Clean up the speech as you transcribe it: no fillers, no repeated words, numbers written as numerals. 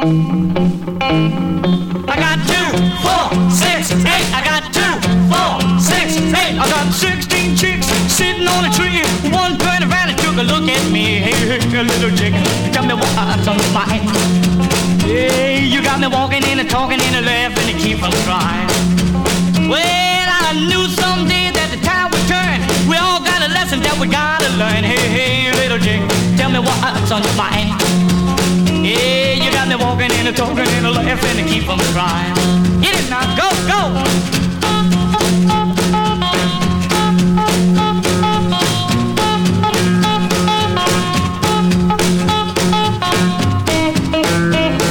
I got 2, 4, 6, 8. I got 2, 4, 6, 8. I got 16 chicks sitting on a tree. One turned around and took a look at me. Hey, hey, little chick, tell me what's on your mind. Hey, you got me walking and talking and laughing and keep on crying. Well, I knew someday that the time would turn. We all got a lesson that we gotta learn. Hey, hey, little chick, tell me what's on your mind. Yeah, you got me walking and talking and laughing and keep on crying. Get it now, go, go.